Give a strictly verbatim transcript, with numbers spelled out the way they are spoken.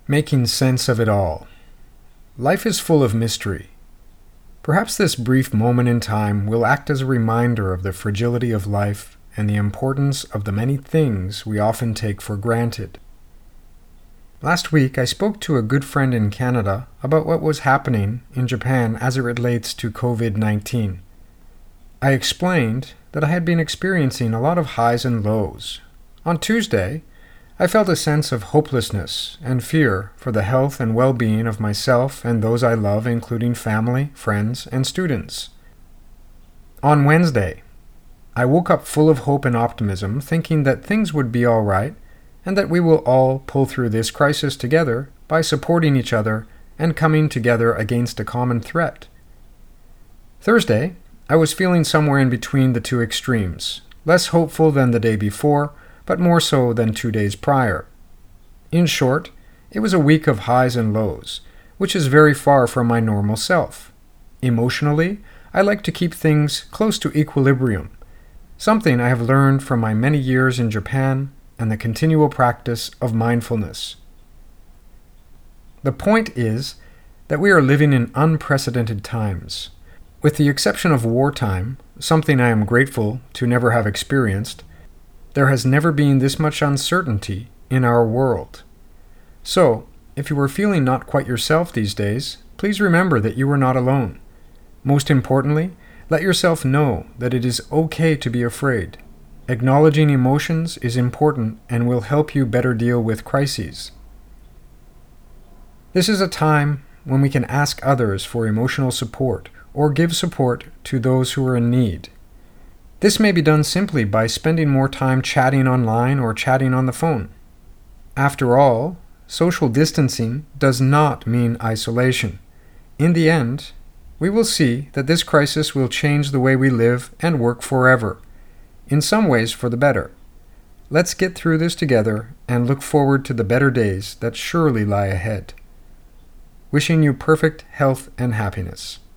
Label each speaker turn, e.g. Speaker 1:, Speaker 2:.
Speaker 1: Making sense of it all. Life is full of mystery. Perhaps this brief moment in time will act as a reminder of the fragility of life and the importance of the many things we often take for granted. Last week, I spoke to a good friend in Canada about what was happening in Japan as it relates to covid nineteen. I explained that I had been experiencing a lot of highs and lows. On Tuesday, I felt a sense of hopelessness and fear for the health and well-being of myself and those I love, including family, friends, and students. On Wednesday, I woke up full of hope and optimism, thinking that things would be all right and that we will all pull through this crisis together by supporting each other and coming together against a common threat. Thursday, I was feeling somewhere in between the two extremes, less hopeful than the day before, but more so than two days prior. In short, it was a week of highs and lows, which is very far from my normal self. Emotionally, I like to keep things close to equilibrium, something I have learned from my many years in Japan and the continual practice of mindfulness. The point is that we are living in unprecedented times. With the exception of wartime, something I am grateful to never have experienced, there has never been this much uncertainty in our world. So, if you are feeling not quite yourself these days, please remember that you are not alone. Most importantly, let yourself know that it is okay to be afraid. Acknowledging emotions is important and will help you better deal with crises. This is a time when we can ask others for emotional support or give support to those who are in need. This may be done simply by spending more time chatting online or chatting on the phone. After all, social distancing does not mean isolation. In the end, we will see that this crisis will change the way we live and work forever, in some ways for the better. Let's get through this together and look forward to the better days that surely lie ahead. Wishing you perfect health and happiness.